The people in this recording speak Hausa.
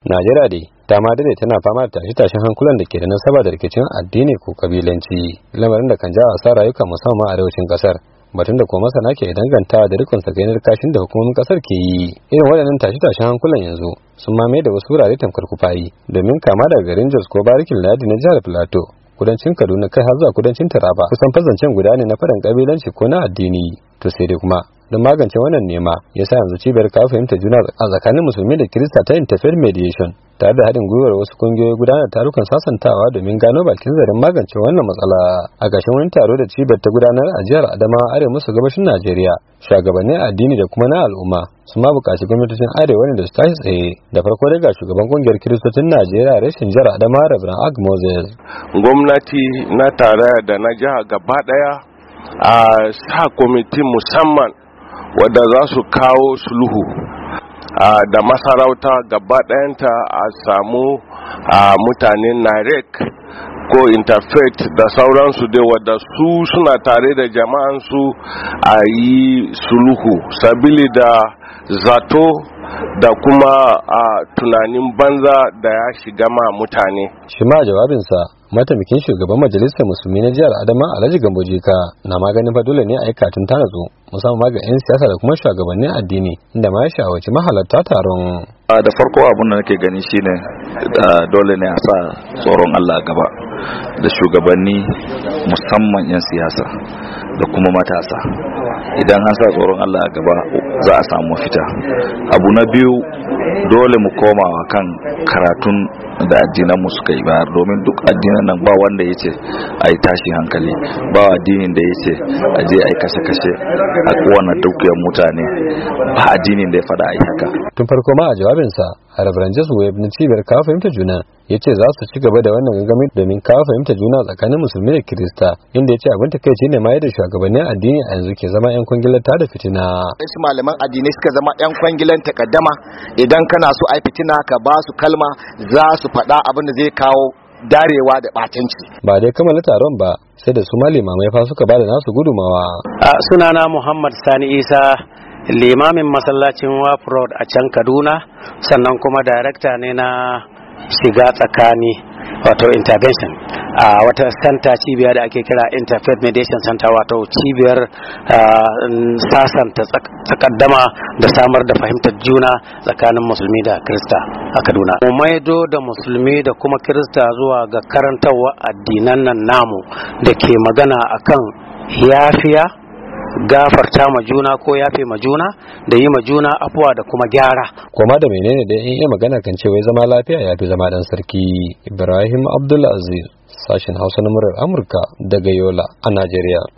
Najeriya dai ta ma dade tana fama da tashe-tashen hankulan da ke da nasaba da rikicin addini ko kabilanci, lamarin da kan jawo asarar rayuka musamman a arewacin kasar. Batun da kuma masana ke dangantawa da rikon sakainar kashin da hukumomin kasar ke yi. Irin waɗannan tashe-tashen hankulan yanzu sun mamaye da wasu wurare tamkar kufayi, domin kama daga garin Jos ko Barikin Ladi na jihar Filato, kudancin Kaduna kai har zuwa kudancin Taraba, kusan fazancen guda ne na faɗan kabilanci ko na addini. To sai dai kuma don magance wannan nema ya sa yanzu cibiyar kawo fahimta juna a tsakanin musulmi da kirista ta interfaith mediation tare da haɗin gwiwar wasu kungiyoyi gudanar tarukan sasantawa domin gano bakin zarin magance wannan matsala. A ƙarshen wani taro da cibiyar ta gudanar a jihar Adamawa arewa maso gabashin Najeriya, shugabannin addini da kuma na al'umma sun ma buƙaci gwamnatocin arewa ne da su tashi tsaye. Da farko dai ga shugaban kungiyar kiristocin Najeriya reshen jihar Adamawa Reverend Ag Moses. Gwamnati na tarayya da na jiha gaba ɗaya a sa kwamiti musamman wadda za su kawo sulhu da masarauta gaba ɗayanta a samu mutanen narek ko interfaith da sauransu dai wadda su suna tare da jama'ansu a yi sulhu sabili da zato da kuma tunanin banza da ya shiga ma mutane. Shi ma jawabinsa mataimakin shugaban majalisar musulmi na jihar Adama Alhaji Gambo Jika na maganin fa dole ne a yi katin tanazu musamman ma ga 'yan siyasa da kuma shugabannin addini, inda ma ya shawarci mahalarta taron. Da farko abun da nake gani shine dole ne a sa tsoron Allah gaba da shugabanni musamman 'yan siyasa da kuma matasa. Idan an sa tsoron Allah a gaba za a samu mafita. Abu na biyu, dole mu koma kan karatun da addinan mu suka yi bayar, domin duk addinan nan ba wanda ya ce a yi tashi hankali, ba addinin da ya ce a je a yi kashe-kashe a kowane dukiyar mutane, ba addinin da ya faɗa a yi haka. Tun farko ma a jawabinsa a Reverend Jesu Web na cibiyar kawo fahimta juna ya ce za su ci gaba da wannan gangamin domin kawo fahimta juna tsakanin musulmi da kirista, inda ya ce abin takaici ne ma yadda shugabannin addini a yanzu ke zama 'yan kwangilar da fitina. Wasu malaman addinai suka zama 'yan kwangilan takaddama, idan kana so ai fitina ka ba su kalma za su faɗa abin da zai kawo darewa da ɓatanci. Ba dai kammala taron ba sai da su malamai fa suka ba da nasu gudumawa. Sunana Muhammad Sani Isa, limamin masallacin Waf Road a can Kaduna, sannan kuma darakta ne na shiga tsakani wato intervention a wata center cibiya da ake kira Interfaith Mediation Center, wato cibiyar sasanta takaddama da samar da fahimtar juna tsakanin musulmi da Kirista a Kaduna. Mu maido da musulmi da kuma Kirista zuwa ga karantarwa addinan nan namu da ke magana akan yafiya, gafarta ma juna ko yafe ma juna da yi ma juna afuwa da kuma gyara. Koma da menene da in iya magana kan ce wai zama lafiya ya fi zama dan sarki. Ibrahim Abdulaziz, sashen Hausa na murar Amurka daga Yola a Najeriya.